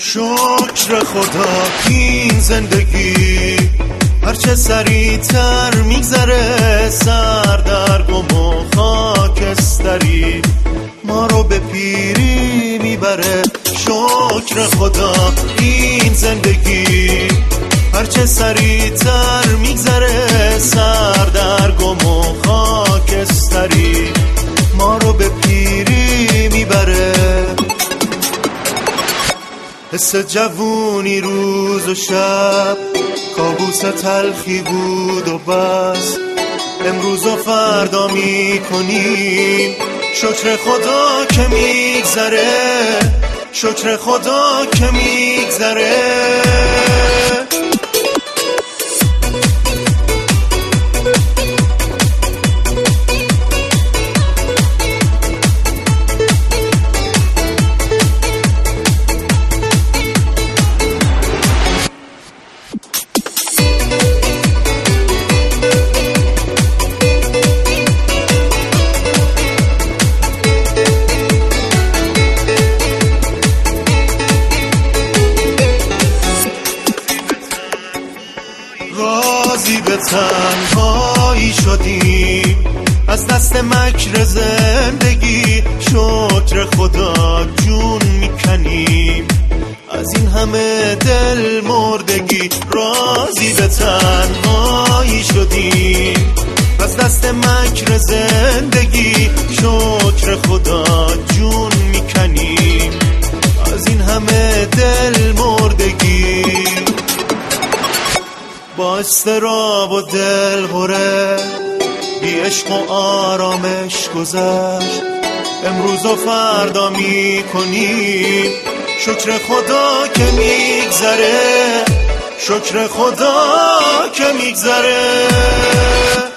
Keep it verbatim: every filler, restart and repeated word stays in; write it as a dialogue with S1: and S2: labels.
S1: شکر خدا این زندگی هرچه سریعتر میگذره، سر در گم و خاکستری ما رو به پیری میبره. شکر خدا این زندگی هرچه سریعتر میگذره، سر در گم و خاکستری ما رو به پیری میبره. حس جوونی روز و شب کابوس تلخی بود و بس، امروز و فردا میکنیم شکر خدا که میگذره، شکر خدا که میگذره. راضی به تنهایی شدیم از دست مکر زندگی، شکر خدا جون میکنیم از این همه دل مردگی. راضی به تنهایی شدیم از دست مکر زندگی، شکر خدا جون میکنیم از این همه دل مردگی. با استراب و دل غره بی عشق و آرامش گذشت، امروز و فردا میکنیم شکر خدا که میگذره، شکر خدا که میگذره.